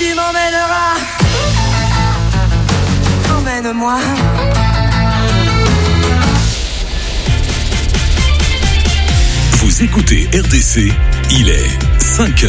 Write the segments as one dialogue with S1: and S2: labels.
S1: tu m'emmèneras. Emmène-moi.
S2: Vous écoutez RDC, il est 5h.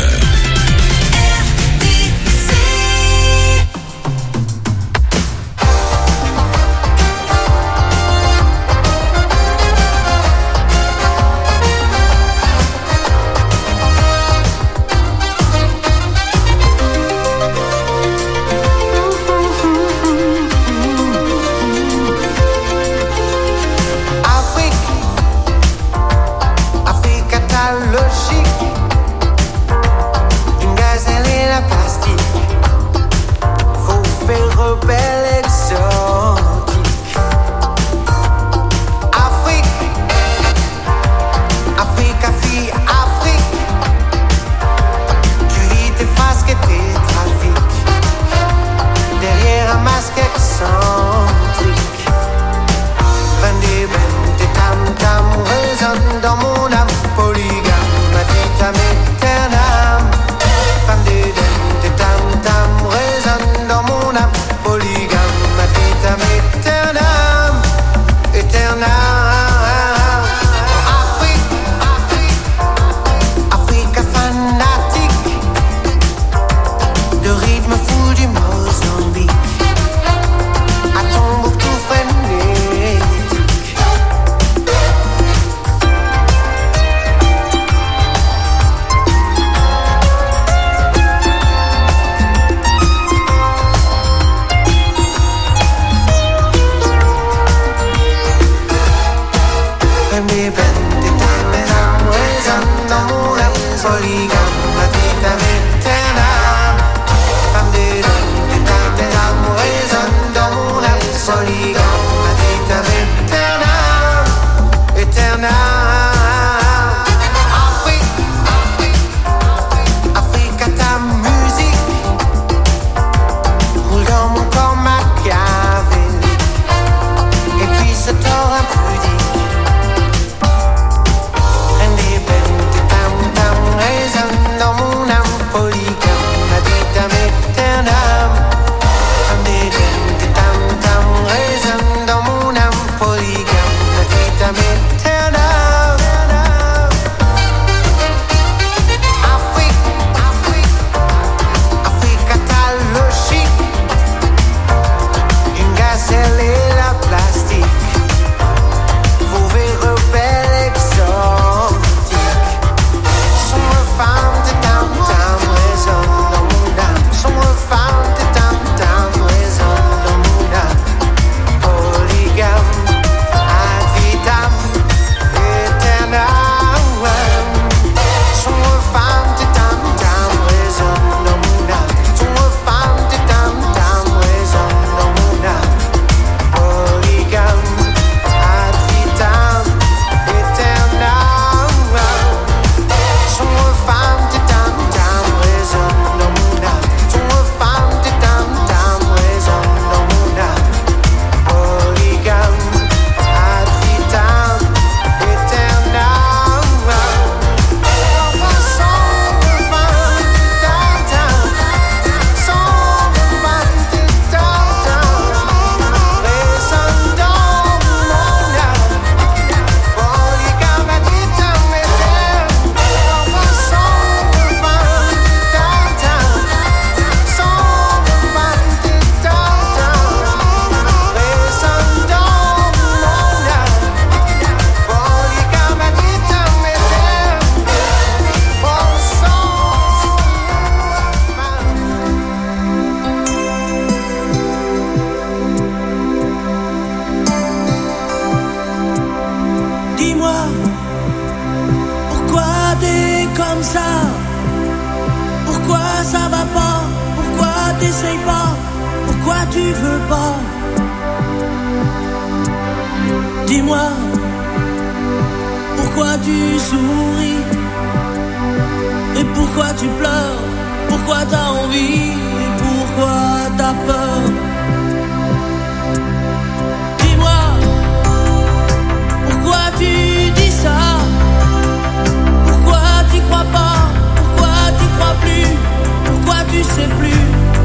S3: Tu sais plus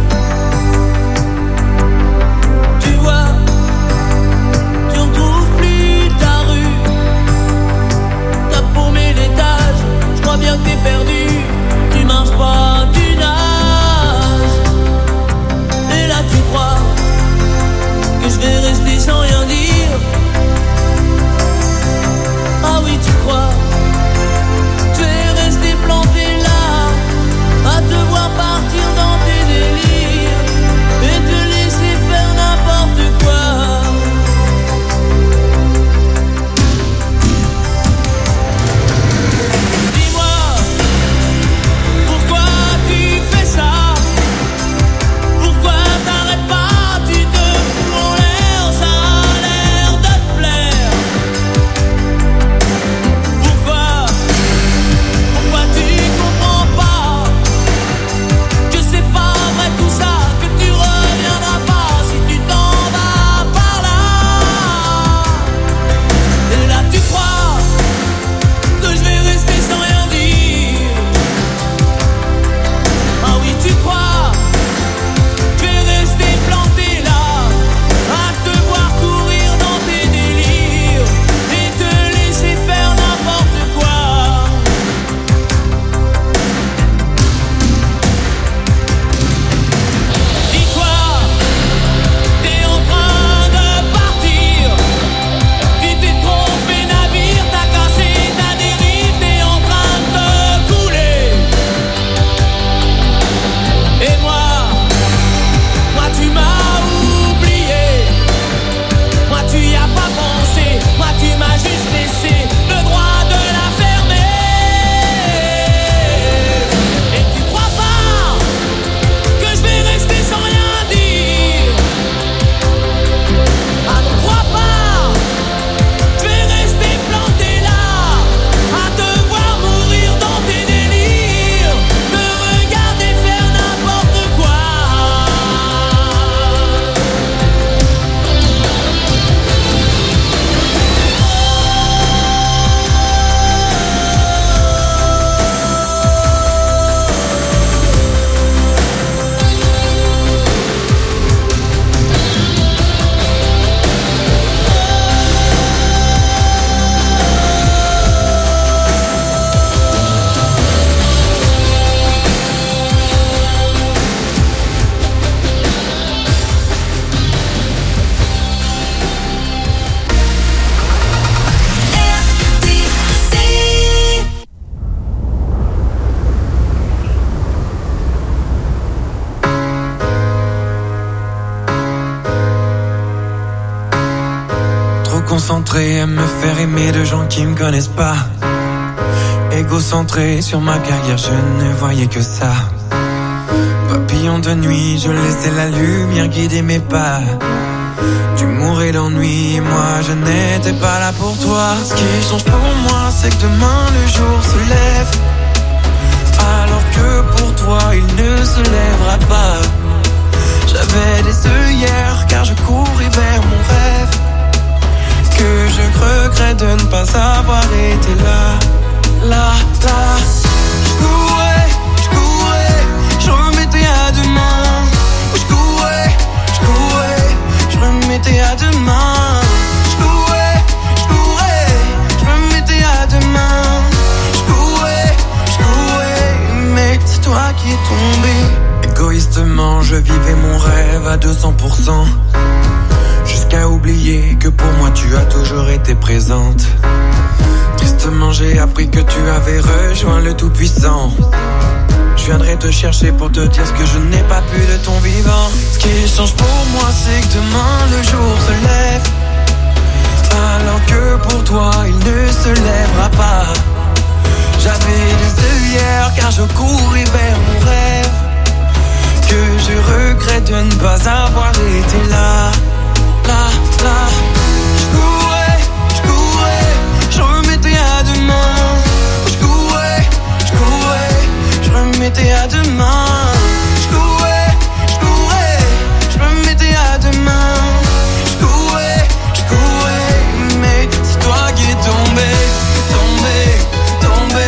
S3: concentré à me faire aimer de gens qui me connaissent pas. Égocentré sur ma carrière, je ne voyais que ça. Papillon de nuit, je laissais la lumière guider mes pas. Tu mourais d'ennui et moi je n'étais pas là pour toi. Ce qui change pour moi, c'est que demain le jour se lève, alors que pour toi il ne se lèvera pas. J'avais des œillères car je courais vers mon rêve, que je regrette de ne pas avoir été là, là, là. Je courais, je remettais à demain. Je courais, je remettais à demain. Je courais, je remettais à demain. Je courais, mais c'est toi qui es tombé. Égoïstement, je vivais mon rêve à 200%, jusqu'à oublier que pour moi tu as toujours été présente. Tristement j'ai appris que tu avais rejoint le Tout-Puissant. Je viendrai te chercher pour te dire ce que je n'ai pas pu de ton vivant. Ce qui change pour moi, c'est que demain le jour se lève, alors que pour toi il ne se lèvera pas. J'avais des œillères car je courais vers mon rêve, que je regrette de ne pas avoir été là, là, là. Je courais, je remettais à demain. Je courais, je remettais à demain. Je courais, je remettais à demain. Je courais, mais c'est toi qui es tombé, tombé.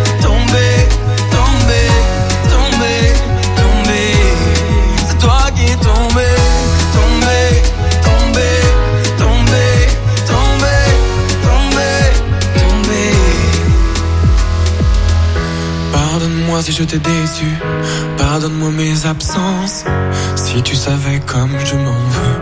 S3: C'est toi qui es tombé. Pardonne-moi si je t'ai déçu, pardonne-moi mes absences, si tu savais comme je m'en veux.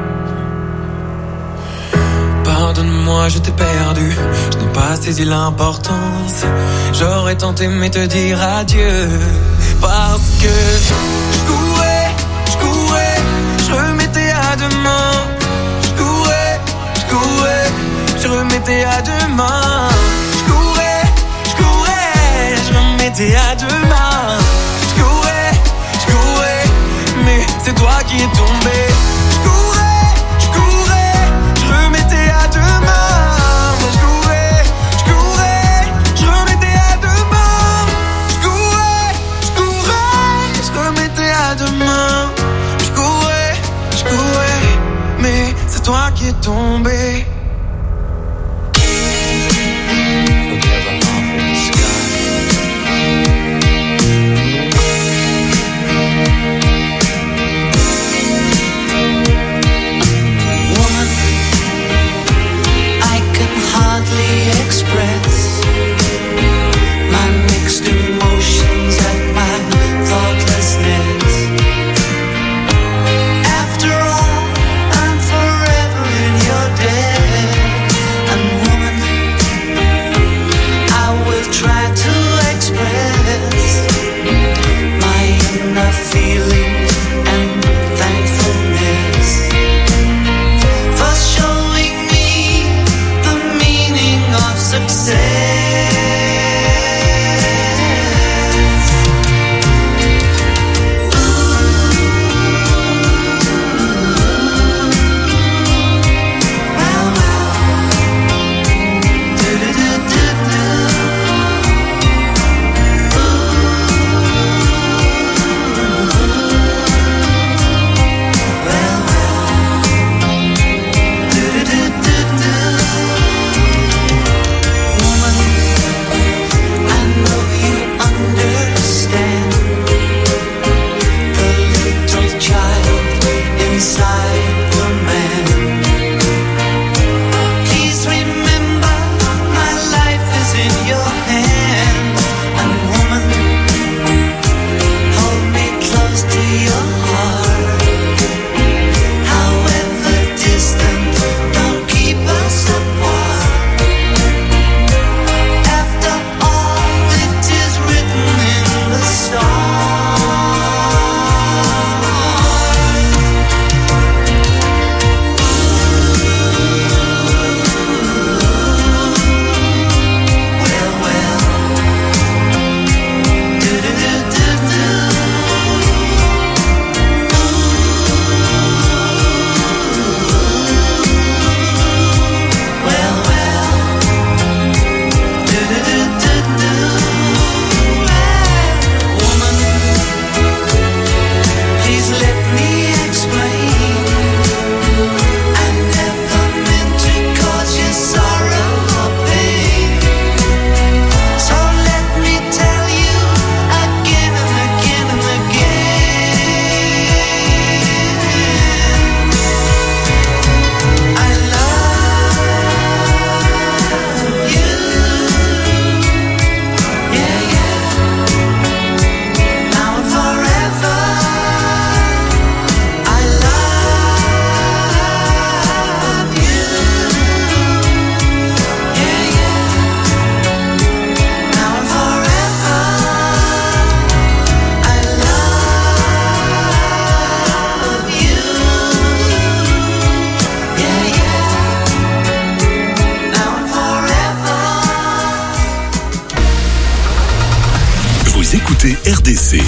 S3: Pardonne-moi, je t'ai perdu, je n'ai pas saisi l'importance. J'aurais tant aimé te dire adieu, parce que je courais, je remettais à demain. Je courais, je remettais à demain. Je courais, je remettais à demain. Je courais, mais c'est toi qui es tombé. Je courais, je remettais à demain. Je courais, je remettais à demain. Je courais, je remettais à demain. Je courais, mais c'est toi qui es tombé.
S4: Express my mixed emotions at my thoughtlessness. After all, I'm forever in your debt. And woman, I will try to express my inner feelings and thankfulness for showing me the meaning of success.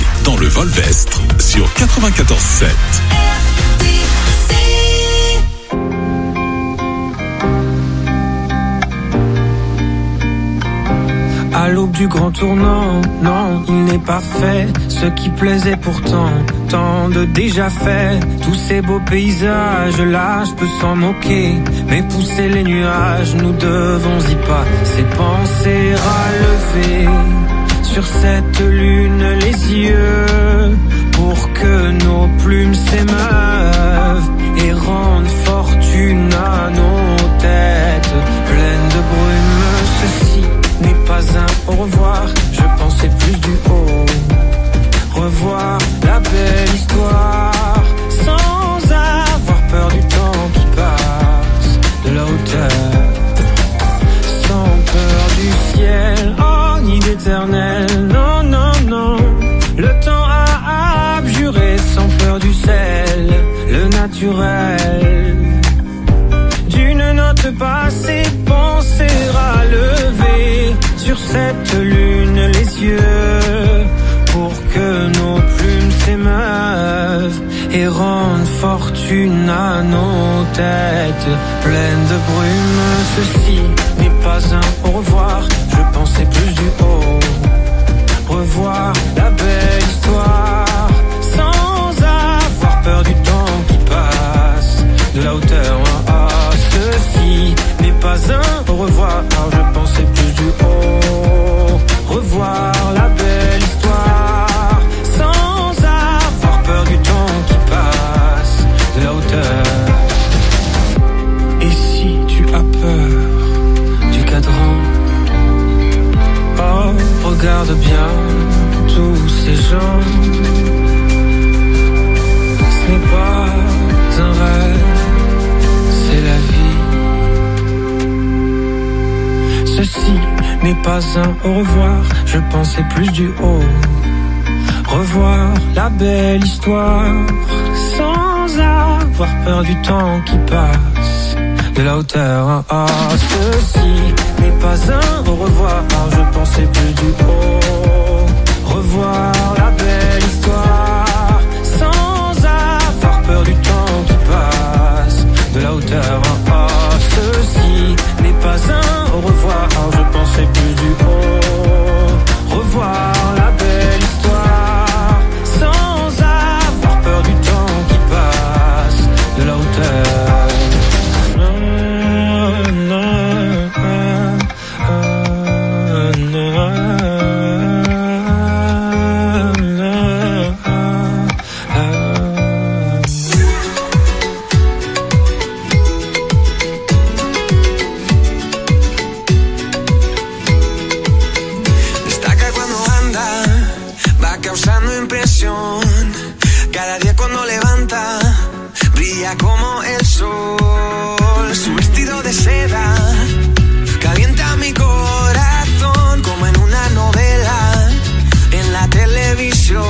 S2: dans le Volvestre sur 94.7.
S3: À l'aube du grand tournant, non, il n'est pas fait ce qui plaisait pourtant, tant de déjà fait. Tous ces beaux paysages, là, je peux s'en moquer, mais pousser les nuages, nous devons y passer, penser à lever sur cette lune les yeux, pour que nos plumes s'émeuvent et rendent fortune à nos têtes pleines de brume. Ceci n'est pas un au revoir, je pensais plus du haut. Revoir la belle histoire, sans avoir peur du temps qui passe, de la hauteur, sans peur du ciel, oh ni d'éternel, non, non, non. Le temps a abjuré sans peur du sel, le naturel. D'une note passée, penser à lever sur cette lune les yeux, pour que nos plumes s'émeuvent et rendent fortune à nos têtes pleines de brume. Ceci n'est pas un au revoir, je pensais plus du haut. Revoir la belle histoire, sans avoir peur du temps qui passe, de la hauteur. Ceci n'est pas un au revoir, je pensais plus du haut. Revoir la belle histoire, sans avoir peur du temps qui passe, de la hauteur. Et si tu as peur du cadran, oh, regarde bien tous ces gens. Ce n'est pas un rêve, c'est la vie. Ceci n'est pas un au revoir, je pensais plus du haut. Revoir la belle histoire, sans avoir peur du temps qui passe, de la hauteur. Ah, ceci n'est pas un au revoir, je pensais plus du haut. Revoir la belle histoire, sans avoir peur du temps qui passe, de la hauteur. Ah, ceci n'est pas un au revoir, je pensais plus du haut. Revoir la belle histoire, sans avoir peur du temps qui passe, de la hauteur.
S5: Cada día cuando levanta, brilla como el sol. Su vestido de seda calienta mi corazón, como en una novela en la televisión.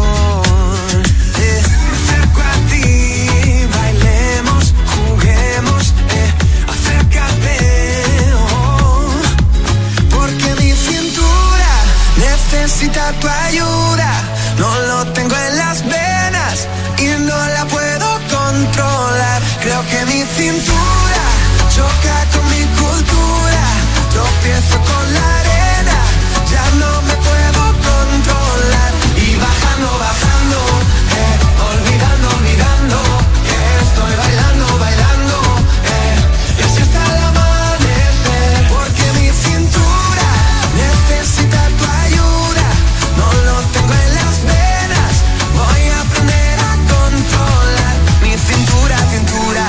S5: Me acerco a ti, bailemos, juguemos, acércate, oh, porque mi cintura necesita tu ayuda. No lo tengo en las venas y no la puedo controlar. Creo que mi cintura choca con mi cultura. Tropiezo con la arena, ya no me puedo controlar. Y bajando, bajando, olvidando, olvidando, que estoy bailando, bailando, y así hasta el amanecer. Porque mi cintura necesita tu ayuda. No lo tengo en las venas, voy a aprender a controlar mi cintura, cintura.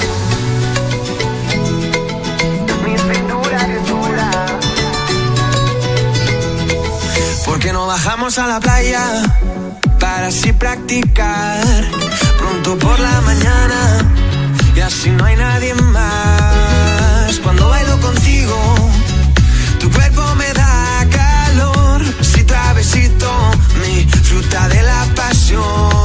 S5: Mi cintura, cintura. Porque no bajamos a la playa para así practicar pronto por la mañana y así no hay nadie más. Cuando bailo contigo, tu cuerpo me da calor. Besito a besito, mi fruta de la pasión.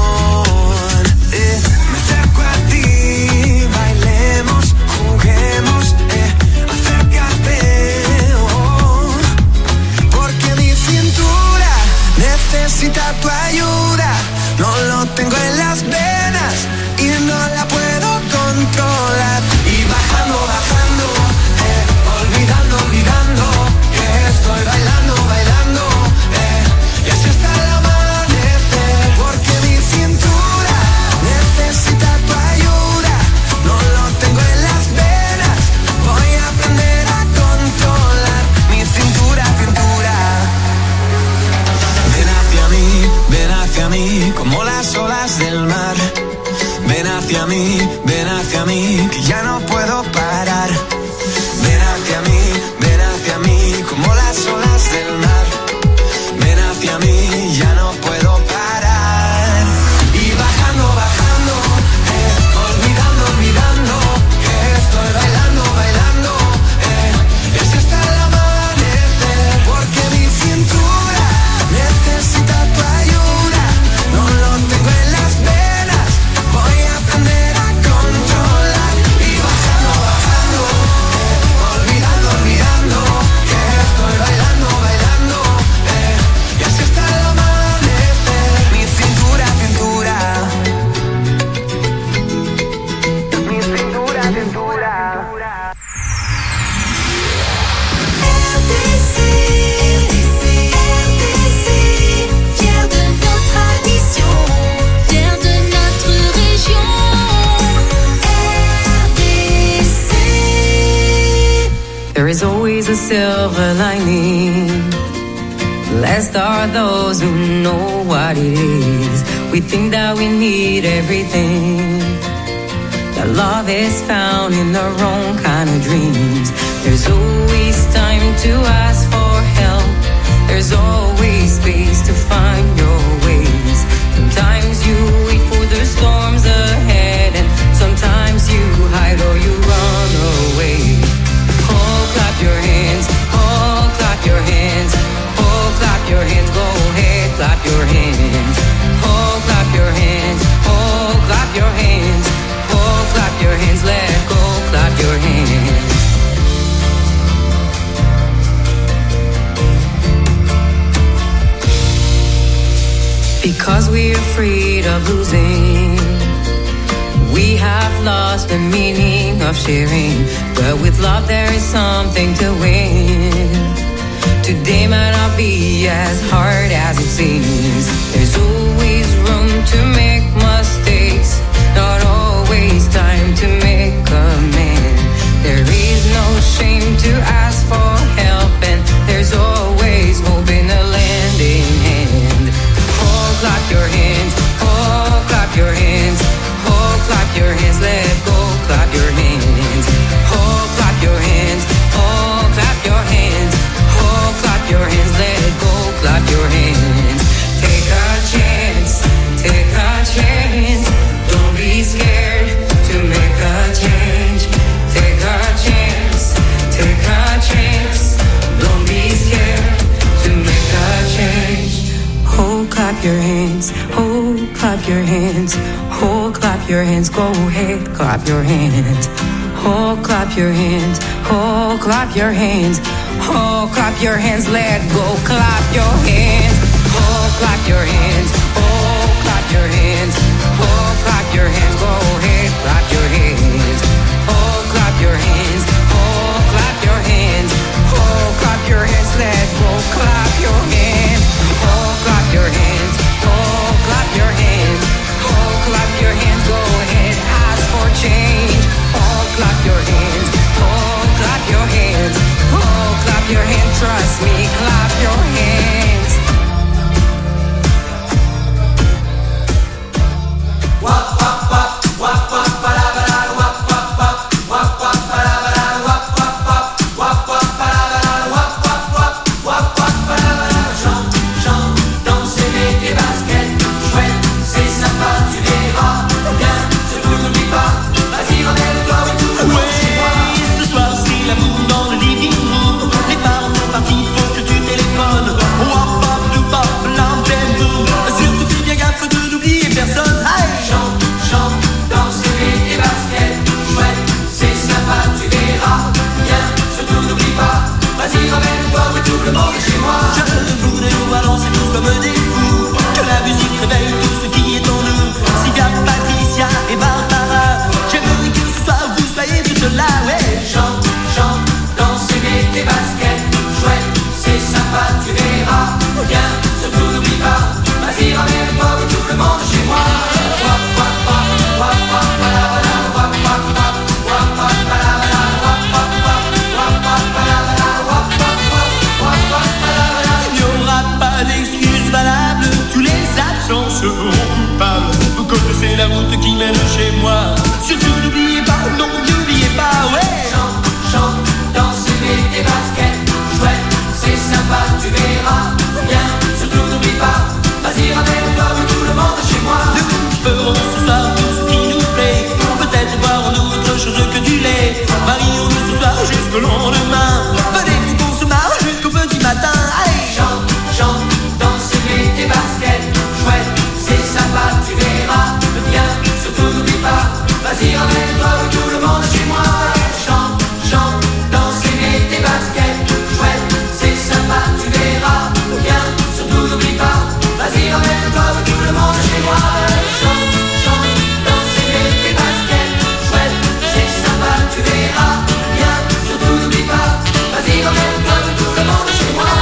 S5: Me acerco a ti, bailemos, juguemos, acércate, oh, porque mi cintura necesita tu ayuda. ayuda. No lo tengo en las venas y no la puedo controlar. Y bajando, bajando, olvidando, olvidando, que estoy bailando, bailando, y así hasta el amanecer. Porque mi cintura necesita tu ayuda. No lo tengo en las venas, voy a aprender a controlar mi cintura, cintura. Ven hacia mí, como las olas del mar. Ven hacia mí, que ya no puedo parar. Ven hacia mí, como las olas del mar. Ven hacia mí, ya no puedo parar. Y bajando, bajando, olvidando, olvidando, que estoy bailando, bailando, y así hasta el amanecer. Porque mi cintura necesita tu ayuda. No lo tengo en las venas, voy a aprender a controlar. Y bajando, bajando, olvidando, olvidando, que estoy bailando, bailando, y así hasta el amanecer. Mi cintura, cintura. Mi cintura, cintura.
S6: RDC, fier de nos traditions, fier de notre région. RDC.
S7: There is always a silver lining. Blessed are those who know what it is. We think that we need everything. That love is found in the wrong kind of dreams. There's always time to ask for help. There's always space to find your ways. Sometimes you wait for the storms ahead, and sometimes you hide or you run away. Oh, clap your hands. Oh, clap your hands. Oh, clap your hands. Go ahead, clap your hands. Oh, clap your hands. Oh, clap your hands. Oh, clap your hands. Let go, clap your hands. Because we're afraid of losing, we have lost the meaning of sharing. But with love there is something to win. Today might not be as hard as it seems. There's always room to make mistakes, not always time to make amends. There is no shame to ask for help, and there's always hope in a lending hand. Oh, clap your hands. Oh, clap your hands. Oh, clap your hands. Let go, clap your hands. Oh, clap your hands. Oh, clap your hands. Oh, clap your hands. Let go, clap your hands. Take a chance. Take a chance. Don't be scared to make a change. Take a chance. Take a chance. Don't be scared to make a change. Oh, clap your hands. Oh, clap your hands. Oh, clap your hands. Go ahead, clap your hands. Oh, clap your hands. Oh, clap your hands. Oh, clap your hands. Let go, clap your hands. Oh, clap your hands. Oh, clap your hands. Oh, clap your hands. Go ahead, clap your hands. Oh, clap your hands. Oh, clap your hands. Oh, clap your hands. Let go, clap your hands. Oh, clap your hands. Oh, clap your hands. Oh, clap your hands. Go ahead, ask for change. Oh, clap your hands. Oh, clap your hands. Oh, clap your hands. Trust me, clap your hands.
S8: seront coupables. Vous connaissez la route qui mène chez moi. Surtout n'oubliez pas, non, n'oubliez pas, ouais.
S4: Chante, chante, danse, mets tes baskets. Chouette, c'est sympa, tu verras. Viens, surtout n'oublie pas. Vas-y, ramène-toi tout le monde chez moi.
S8: Nous ferons ce soir tout ce qui nous plaît. Peut-être boirons-nous autre chose que du lait. Marions-nous ce soir jusqu'au lendemain. Venez-vous qu'on se marre jusqu'au petit matin. Allez,
S4: chante, chante, danse, mets tes baskets. Chouette, c'est sympa, tu verras. Viens, surtout n'oublie pas. Vas-y, ramène-toi tout le monde chez moi. Chante, chante, danse, mets tes baskets. Chouette, c'est sympa, tu verras. Viens, surtout n'oublie pas. Vas-y, ramène-toi tout le monde chez moi. Chante, chante, danse, mets tes baskets. Chouette, c'est sympa, tu verras. Viens, surtout n'oublie pas. Vas-y, ramène-toi tout le monde chez moi.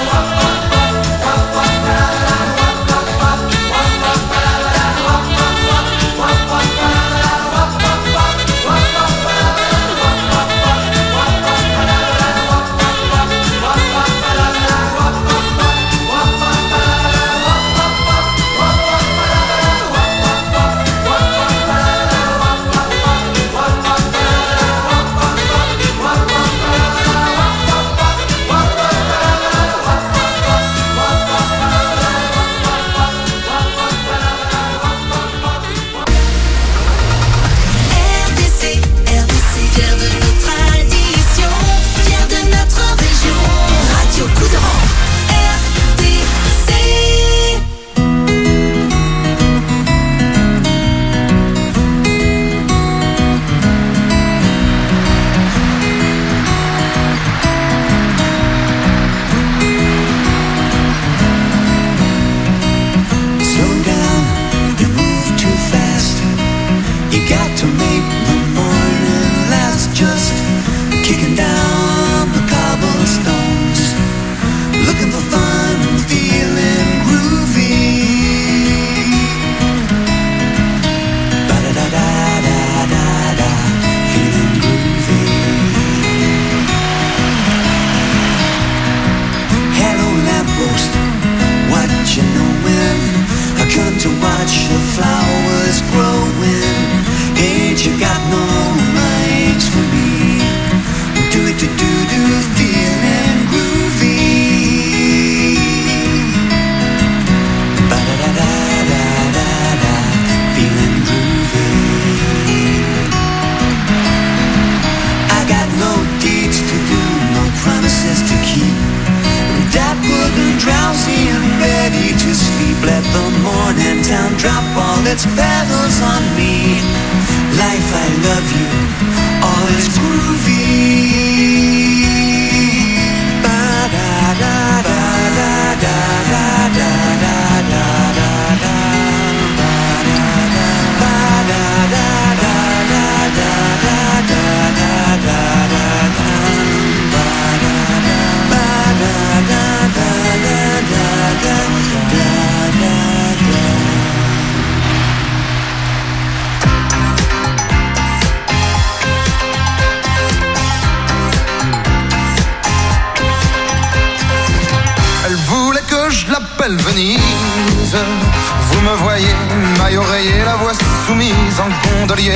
S5: Venise, vous me voyez, maille oreiller, la voix soumise en gondolier,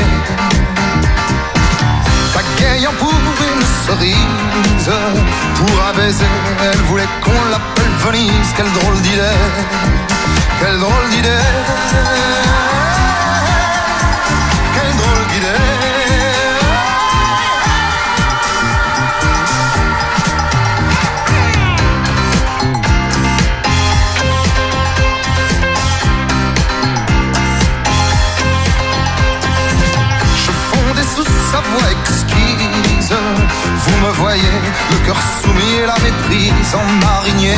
S5: pagayant pour une cerise, pour un baiser, elle voulait qu'on l'appelle Venise. Quelle drôle d'idée, quelle drôle d'idée, quelle drôle d'idée. Sa voix exquise, vous me voyez, le cœur soumis et la méprise en marinier.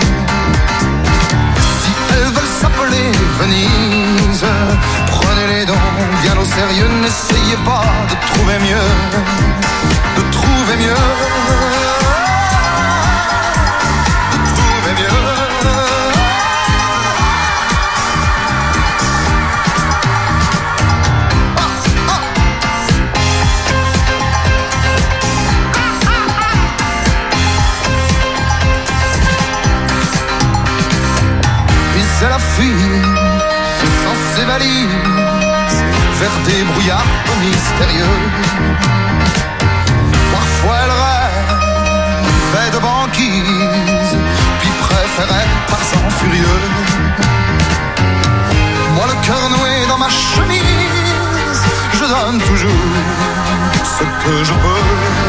S5: Si elles veulent s'appeler Venise, prenez-les donc bien au sérieux, n'essayez pas de trouver mieux, de trouver mieux, de trouver mieux. C'est la fille
S9: valise vers des brouillards mystérieux. Parfois elle rêvait de banquise, puis préférait Tarzan furieux. Moi le cœur noué dans ma chemise, je donne toujours ce que je peux.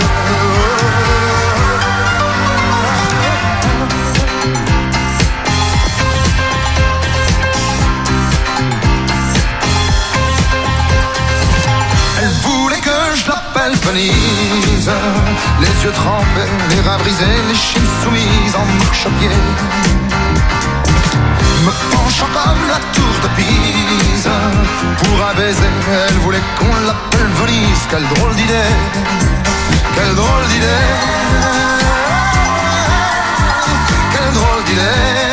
S9: Elle voulait que je l'appelle Venise, les yeux trempés, les reins brisés, les chines soumises en marche-pied. Me penchant comme la tour de Pise, pour un baiser, elle voulait qu'on l'appelle Venise. Quelle drôle d'idée, quelle drôle d'idée, quelle drôle d'idée.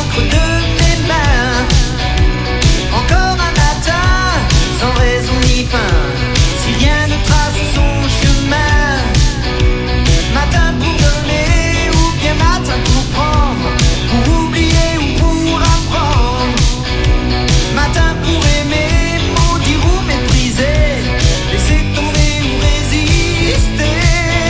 S5: creux de mes mains. Encore un matin, sans raison ni fin, si rien ne trace son chemin. Matin pour donner ou bien matin pour prendre, pour oublier ou pour apprendre. Matin pour aimer, maudire ou mépriser, laisser tomber ou résister.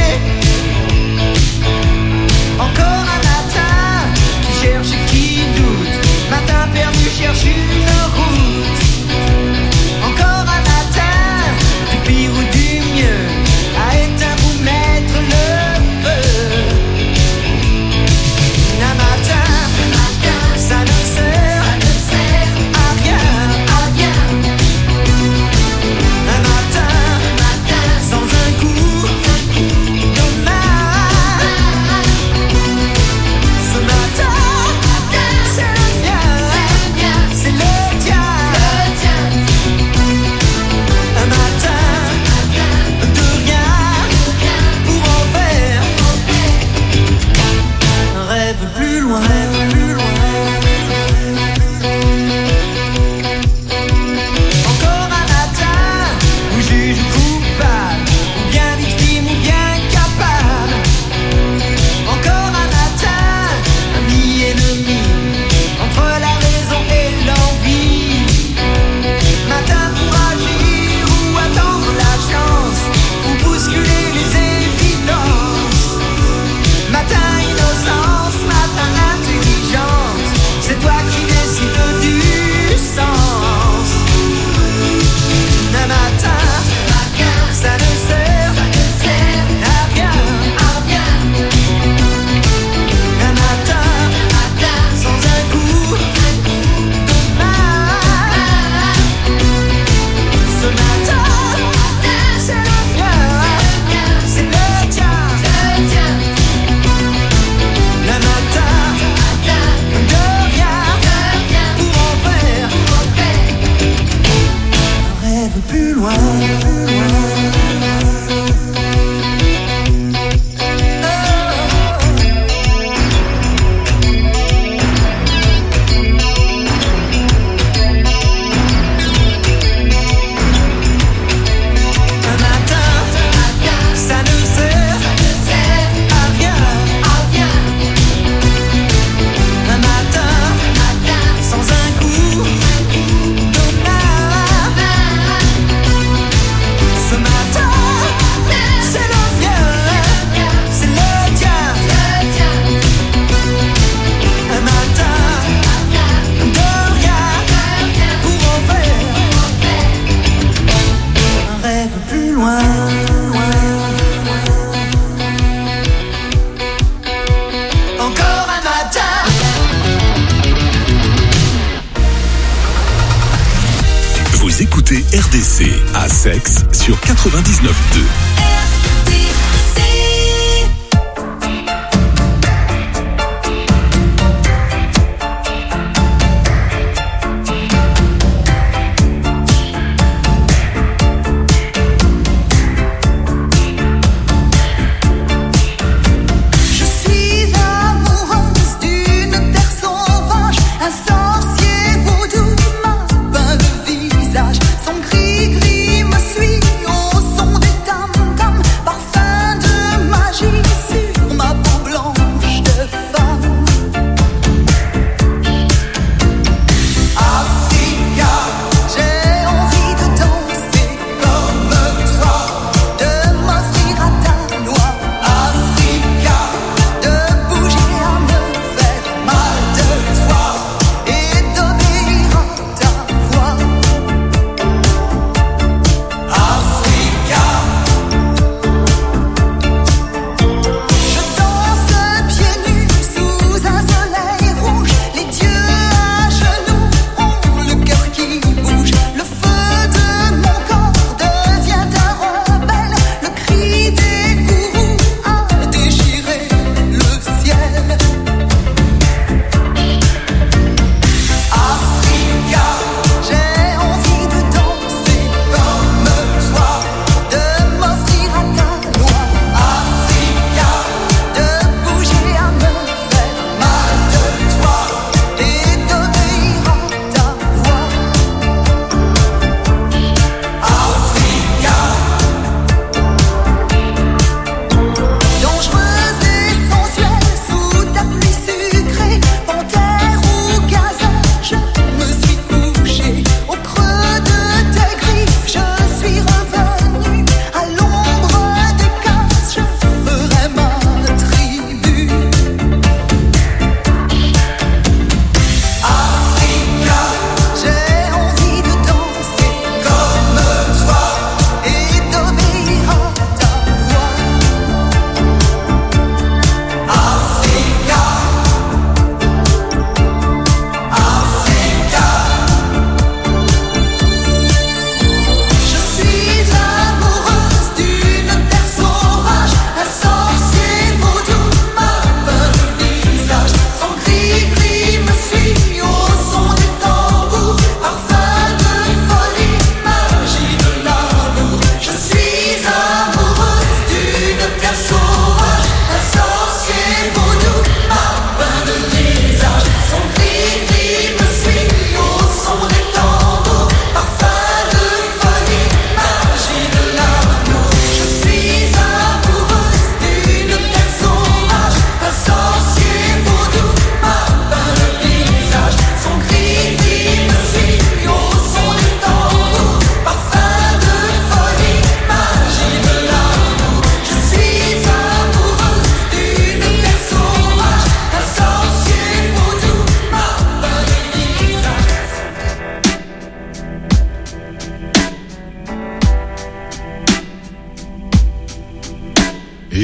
S5: Encore un matin qui cherche et qui doute, matin perdu cherche une route. Encore un matin, du pire ou du mieux, à éteindre ou mettre le feu. Un matin, ça ne sert à rien. Un matin, sans un coup de main. Ce matin, c'est le mien, c'est le tien. Un matin, de rien pour en faire un rêve plus loin. Encore un matin où juge coupable, ou bien victime ou bien capable. Encore un matin, ami ennemi, entre la raison et l'envie. Matin pour agir ou attendre la chance, ou bousculer les évidences. Matin innocence, matin intelligence, c'est toi qui décides du sens. Un matin, ça ne sert à rien. Un matin, sans un coup de main. Ce matin, c'est le mien, c'est le tien. Un matin, de rien pour en faire un rêve plus loin. Un matin, ça ne sert à rien. Un matin, sans un coup de main. Ce matin, c'est le mien, c'est le tien. Un matin, de rien pour en faire un rêve plus loin. Encore un matin.
S2: Vous écoutez RDC à Sexe sur 99.2.
S5: Je suis amoureuse d'une terre sauvage, un sorcier vaudou m'a peint le visage. Son gris-gris me suit au son des tam-tams, parfum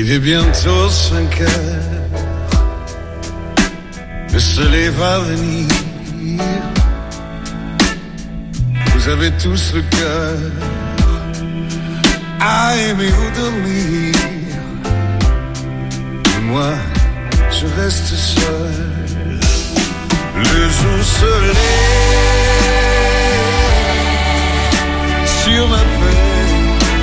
S9: Il est bientôt 5 heures, le soleil va venir. Vous avez tous le cœur à aimer ou dormir. Et moi, je reste seul. Le jour se lève sur ma peine.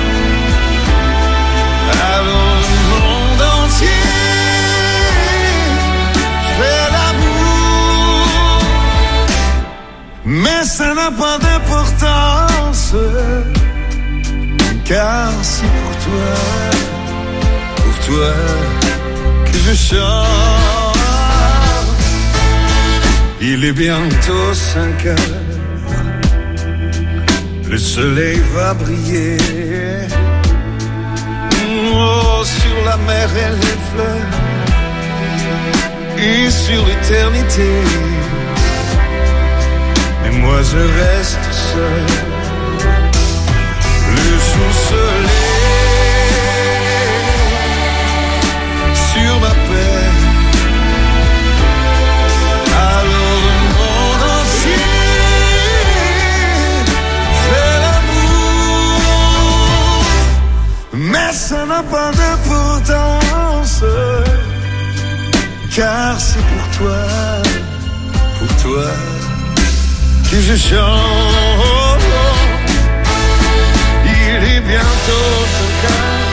S9: Alors le monde entier fait l'amour, mais ça n'a pas d'importance, car c'est pour toi que je chante. Il est bientôt 5 heures, le soleil va briller. Oh, sur la mer et les fleurs, et sur l'éternité. Et moi je reste seul. Le jour se lève sur ma peine. Alors le monde entier fait l'amour, mais ça n'a pas d'importance, car c'est pour toi que je chante. Il est bientôt 5 heures,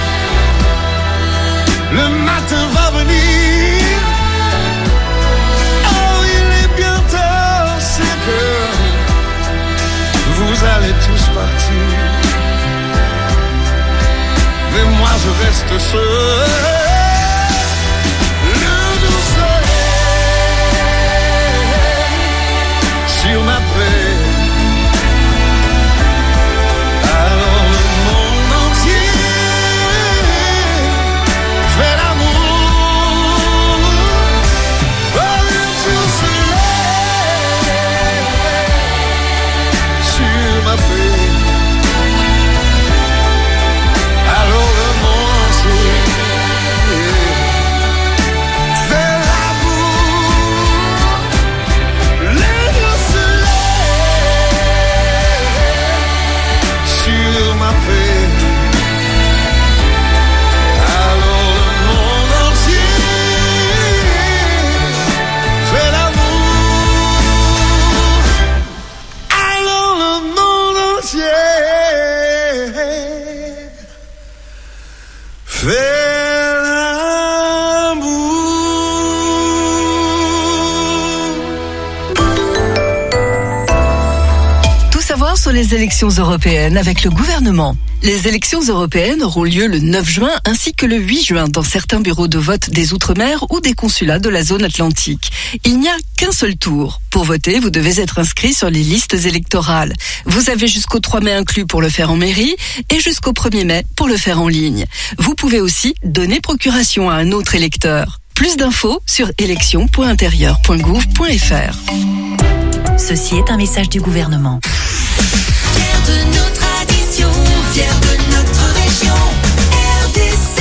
S9: le matin va venir. Oh, il est bientôt 5 heures, vous allez tous partir, mais moi je reste seul. Le doux soleil sur ma peine. Alors le monde entier fait l'amour. Oh, le doux soleil sur ma peine. Alors le monde entier fait l'amour. Le doux soleil sur ma peine. Alors le monde entier fait l'amour. Alors le monde entier fait l'amour.
S10: Tout savoir sur les élections européennes avec le gouvernement. Les élections européennes auront lieu le 9 juin ainsi que le 8 juin dans certains bureaux de vote des Outre-mer ou des consulats de la zone atlantique. Il n'y a qu'un seul tour. Pour voter, vous devez être inscrit sur les listes électorales. Vous avez jusqu'au 3 mai inclus pour le faire en mairie et jusqu'au 1er mai pour le faire en ligne. Vous pouvez aussi donner procuration à un autre électeur. Plus d'infos sur élections.intérieur.gouv.fr.
S11: Ceci est un message du gouvernement.
S6: Fiers de nos traditions, fiers de notre région, RDC.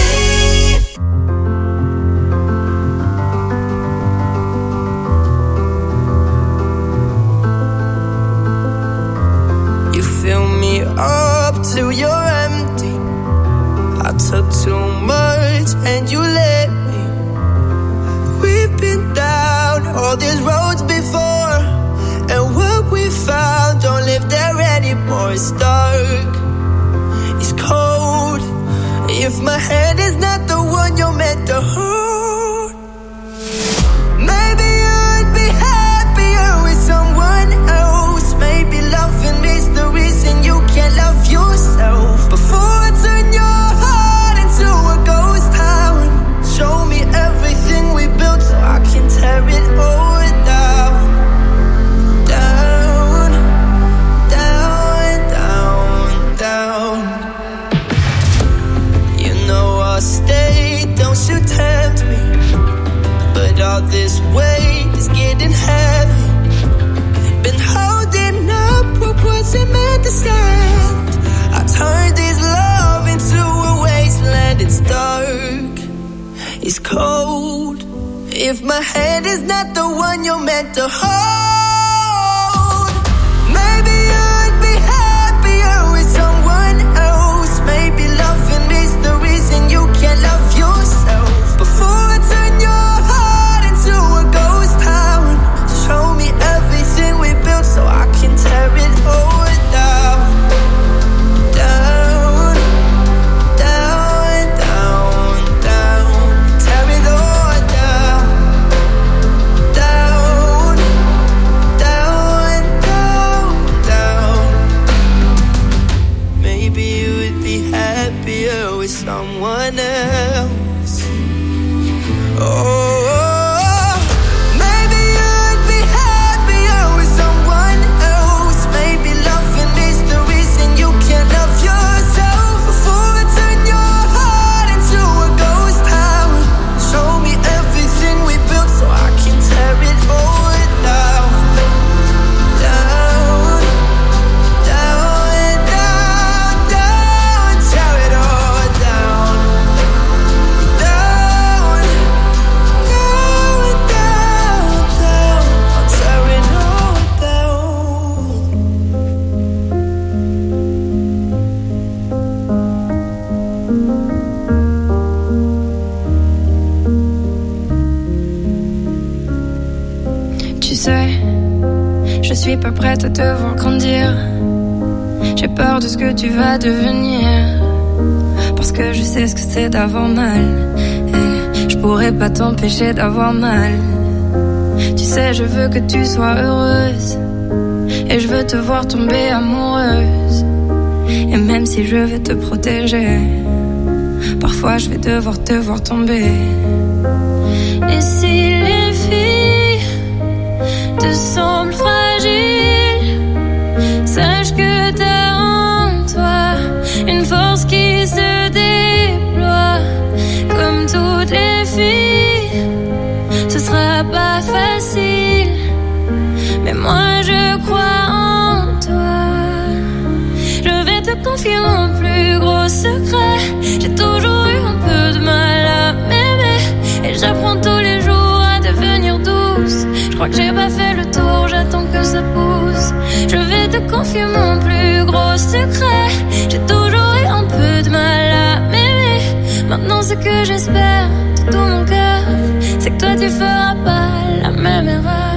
S12: You fill me up till you're empty. I took too much and you let me. We've been down all these roads before, and what we found don't live there anymore. It's dark, it's cold. If my hand is not the one you're meant to hold, maybe I'd be happier with someone else. Maybe loving is the reason you can't love yourself. Before I turn your heart into a ghost town, show me everything we built so I can tear it all down. Down, down, down, down. You know I'll stay, don't you tempt me. But all this weight is getting heavy. Been holding up what wasn't meant to stand. I turned this love into a wasteland. It's dark, is cold. If my hand is not the one you're meant to hold, maybe you'd be happier with someone else. Maybe loving is the reason you can't love yourself. Before I turn your heart into a ghost town, show me everything we built so I can tear it all down. Down, down, down, down. Tear it all down. Down, down, down, down. Maybe you would be happier with someone else. Oh.
S13: Je suis pas prête à te voir grandir. J'ai peur de ce que tu vas devenir, parce que je sais ce que c'est d'avoir mal, et je pourrais pas t'empêcher d'avoir mal. Tu sais, je veux que tu sois heureuse, et je veux te voir tomber amoureuse. Et même si je vais te protéger, parfois je vais devoir te voir tomber. Et si les filles te semblent fragiles, sache que t'as en toi une force qui se déploie. Comme toutes les filles, ce sera pas facile, mais moi je crois en toi. Je vais te confier mon plus gros secret. J'ai toujours eu un peu de mal à m'aimer, et j'apprends tous les jours à devenir douce. Je crois que j'ai pas fait le tour, j'attends que ça pousse. Je vais te confier mon plus gros secret. J'ai toujours eu un peu de mal à m'aimer. Maintenant ce que j'espère de tout mon cœur, c'est que toi tu feras pas la même erreur.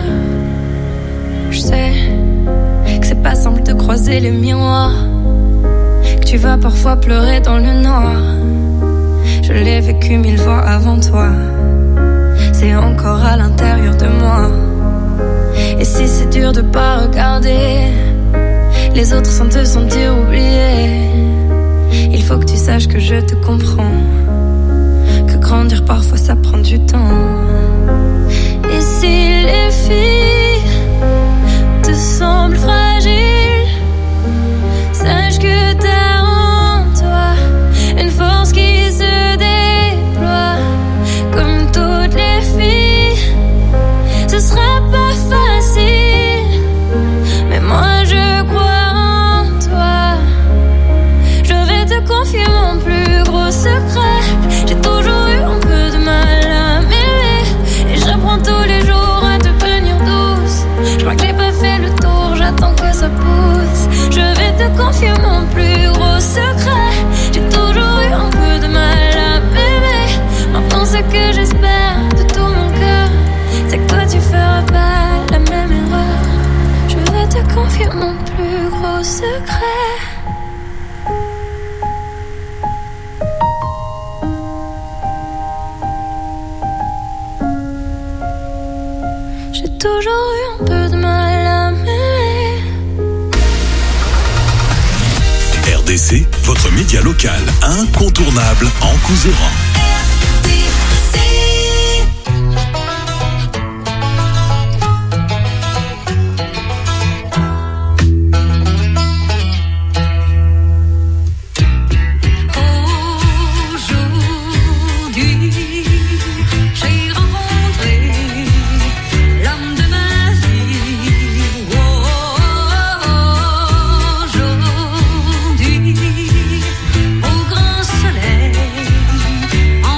S13: Je sais que c'est pas simple de croiser les miroirs, que tu vas parfois pleurer dans le noir. Je l'ai vécu 1000 fois avant toi, c'est encore à l'intérieur de moi. Et si c'est dur de pas regarder les autres sans te sentir oublié, il faut que tu saches que je te comprends, que grandir parfois ça prend du temps. Et si les filles te semblent fragiles, sache que t'as en toi une force qui se déploie. Comme toutes les filles, ce sera pas facile, mais moi je crois en toi. Je vais te confier mon plus gros secret. J'ai toujours eu un peu de mal à m'aimer, et j'apprends tous les jours à devenir douce. Je crois que j'ai pas fait le tour, j'attends que ça pousse. Je vais te confier mon plus gros secret. J'ai toujours eu un peu de mal à m'aimer. Maintenant ce que j'espère de tout mon cœur, c'est que toi tu feras pas la même erreur. Je vais te confier mon plus gros secret. J'ai toujours eu un peu de mal à m'aimer.
S2: RDC, votre média local incontournable en Couserans.
S6: Au grand soleil,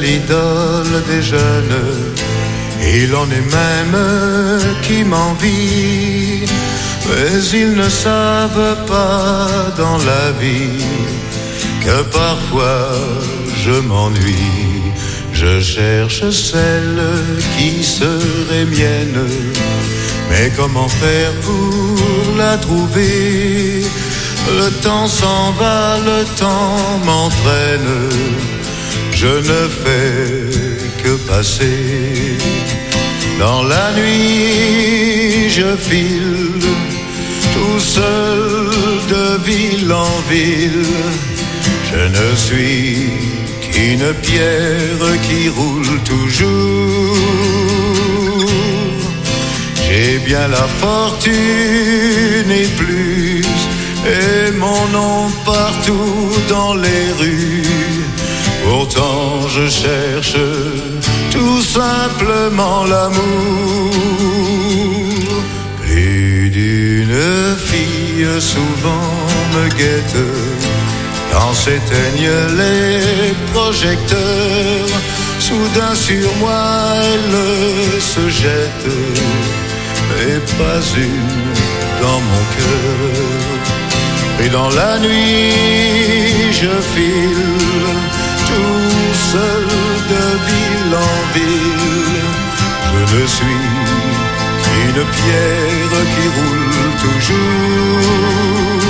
S9: l'idole des jeunes. Il en est même qui m'envie, mais ils ne savent pas dans la vie que parfois je m'ennuie. Je cherche celle qui serait mienne, mais comment faire pour la trouver? Le temps s'en va, le temps m'entraîne, je ne fais que passer. Dans la nuit, je file tout seul de ville en ville. Je ne suis qu'une pierre qui roule toujours. J'ai bien la fortune et plus, et mon nom partout dans les rues. Pourtant je cherche tout simplement l'amour. Plus d'une fille souvent me guette quand s'éteignent les projecteurs. Soudain sur moi elle se jette, mais pas une dans mon cœur. Et dans la nuit je file tout seul de ville en ville. Je ne suis qu'une pierre qui roule toujours.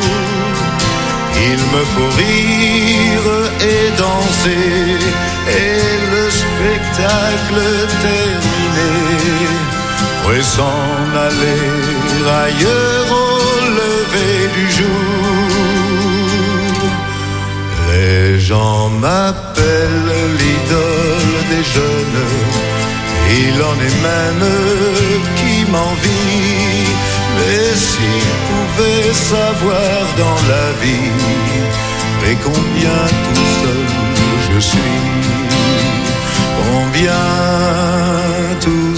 S9: Il me faut rire et danser, et le spectacle terminé, pourrait s'en aller ailleurs au lever du jour. Les gens m'appellent l'idole des jeunes, il en est même qui m'envie. Mais s'ils pouvaient savoir dans la vie, et combien tout seul je suis, combien tout